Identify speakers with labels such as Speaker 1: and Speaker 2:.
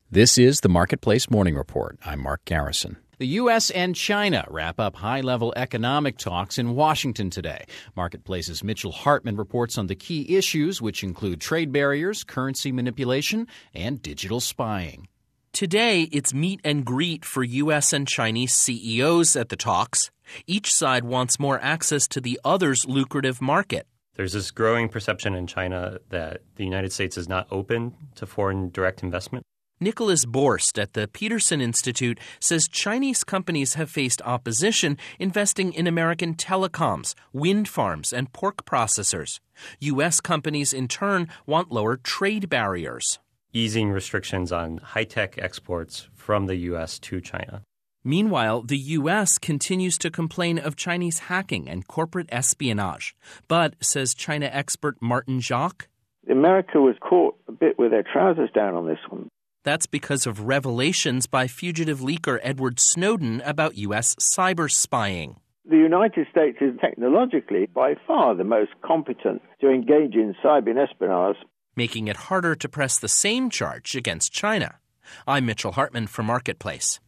Speaker 1: This is the Marketplace Morning Report. I'm Mark Garrison. The U.S. and China wrap up high-level economic talks in Washington today. Marketplace's Mitchell Hartman reports on the key issues, which include trade barriers, currency manipulation, and digital spying.
Speaker 2: Today, it's meet and greet for U.S. and Chinese CEOs at the talks. Each side wants more access to the other's lucrative market.
Speaker 3: There's this growing perception in China that the United States is not open to foreign direct investment.
Speaker 2: Nicholas Borst at the Peterson Institute says Chinese companies have faced opposition investing in American telecoms, wind farms, and pork processors. U.S. companies, in turn, want lower trade barriers.
Speaker 3: Easing restrictions on high-tech exports from the U.S. to China.
Speaker 2: Meanwhile, the U.S. continues to complain of Chinese hacking and corporate espionage. But, says China expert Martin Jacques,
Speaker 4: America was caught a bit with their trousers down on this one.
Speaker 2: That's because of revelations by fugitive leaker Edward Snowden about U.S. cyber spying.
Speaker 4: The United States is technologically by far the most competent to engage in cyber espionage,
Speaker 2: making it harder to press the same charge against China. I'm Mitchell Hartman for Marketplace.